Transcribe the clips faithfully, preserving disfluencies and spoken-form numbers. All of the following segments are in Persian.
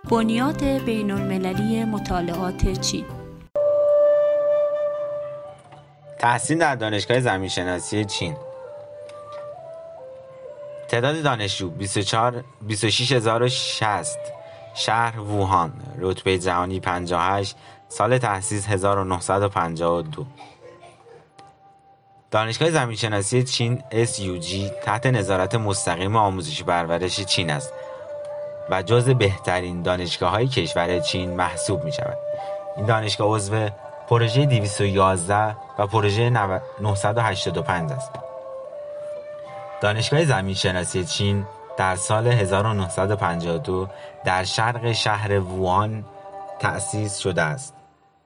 بنیاد بین المللی مطالعات چین. تحصیل در دانشگاه زمین‌شناسی چین. تعداد دانشجو بیست و چهار بیست و شش هزار و شصت. شهر ووهان. رتبه جهانی پنجاه و هشت. سال تأسیس هزار و نهصد و پنجاه و دو. دانشگاه زمین‌شناسی چین اس یو جی تحت نظارت مستقیم آموزش و پرورش چین است و جزو بهترین دانشگاه‌های کشور چین محسوب می‌شود. این دانشگاه عضو پروژه دویست و یازده و پروژه نهصد و هشتاد و پنج است. دانشگاه زمین‌شناسی چین در سال هزار و نهصد و پنجاه و دو در شرق شهر ووهان تأسیس شده است.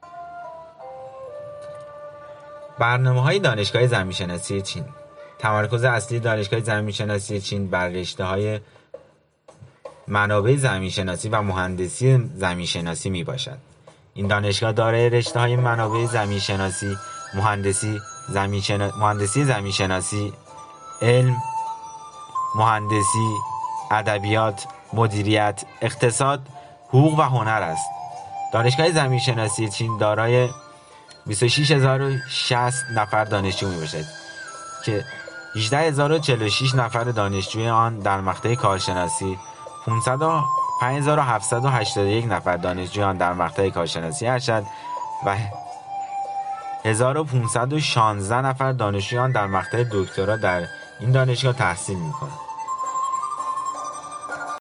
برنامه‌های دانشگاه زمین‌شناسی چین. تمرکز اصلی دانشگاه زمین‌شناسی چین بر رشته‌های منابع زمین‌شناسی و مهندسی زمین‌شناسی میباشد. این دانشگاه دارای رشته‌های منابع زمین‌شناسی، مهندسی زمین‌شنا... مهندسی زمین‌شناسی، علم، مهندسی، ادبیات، مدیریت، اقتصاد، حقوق و هنر است. دانشگاه زمین‌شناسی چین دارای بیست و شش هزار و شصت نفر دانشجو میباشد که هجده هزار و چهل و شش نفر دانشجوی آن در مقطع کارشناسی، پانصد و پنج هزار و هفتصد و هشتاد و یک نفر دانشجوی آن در مقطع کارشناسی ارشد و هزار و پانصد و شانزده نفر دانشجوی آن در مقطع دکترا در این دانشگاه تحصیل می‌کنند.